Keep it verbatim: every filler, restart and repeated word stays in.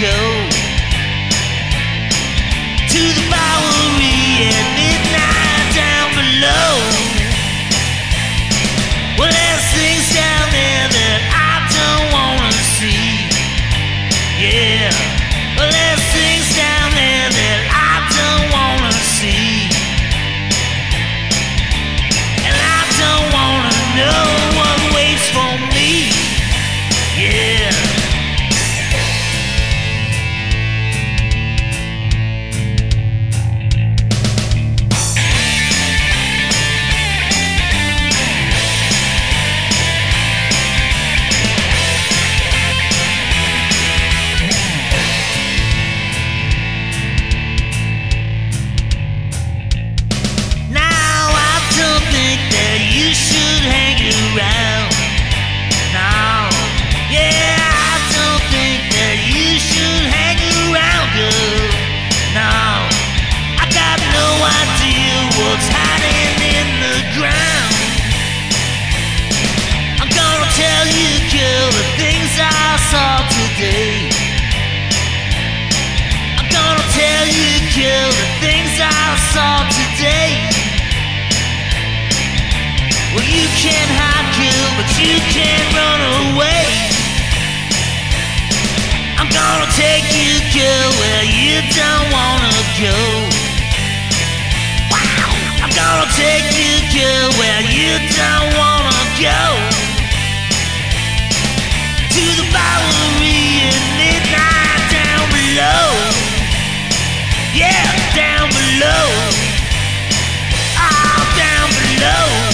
go to the Bowery at midnight down below. Well, there's things down there that I don't wanna see. Yeah, well, there's things down there that I don't wanna see, and I don't wanna know what waits for me. Yeah. What's hiding in the ground? I'm gonna tell you, girl, the things I saw today. I'm gonna tell you, girl, the things I saw today. Well, you can't hide, girl, but you can't run away. I'm gonna take you, girl, where you don't wanna go. I'm gonna take you, girl, where you don't wanna go, to the Bowery at midnight down below. Yeah, down below. Oh, down below.